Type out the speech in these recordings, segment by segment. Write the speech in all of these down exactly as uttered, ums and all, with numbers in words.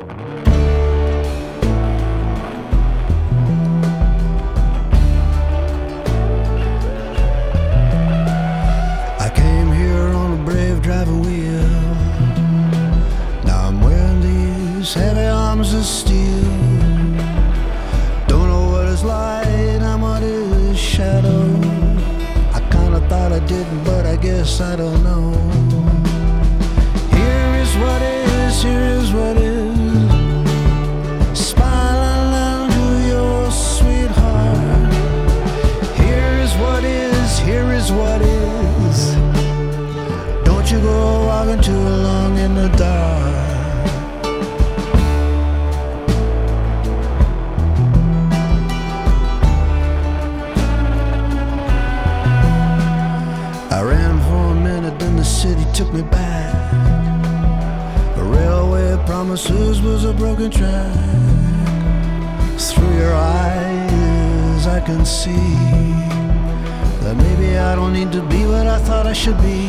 I came here on a brave driving wheel. Now I'm wearing these heavy arms of steel. Don't know what is light and what is shadow. I kinda thought I didn't, but I guess I don't know. Here is what is, here is what is. Smile to your sweetheart. Here is what is, here is what is. Don't you go walking too long in the dark. I ran for a minute, then the city took me back. A railway promises was a broken track. Through your eyes I can see that maybe I don't need to be what I thought I should be.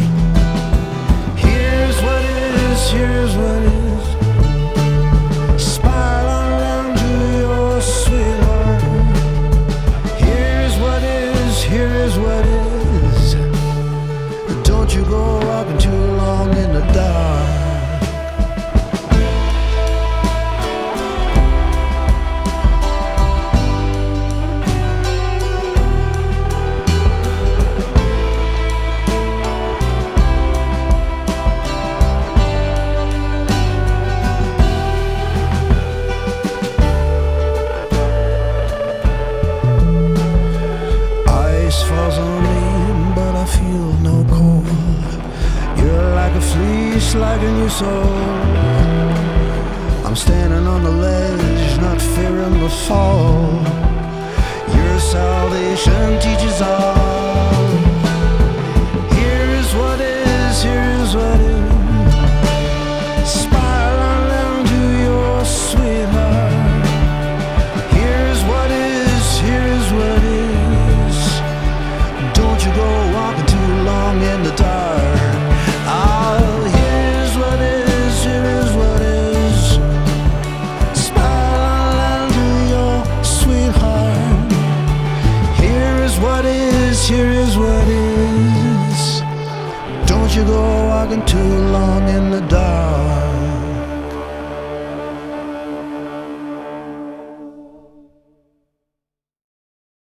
Here's what is, here's what is. Smile on down to your sweetheart. Here's what is, here is what is. Don't you go walking too long in the dark. Ice falls on me, but I feel no cold. You're like a fleece, like a new soul. I'm standing on the ledge, not fearing the fall. Your salvation teaches all. Here is what is, here is what is. Smile on down to your sweetheart. Here is what is, here is what is. Don't you go walking too long in the dark. Oh, here's what is, here is what is. Smile on to your sweetheart. Here is what is, here is what is. Don't you go walking too long in the dark.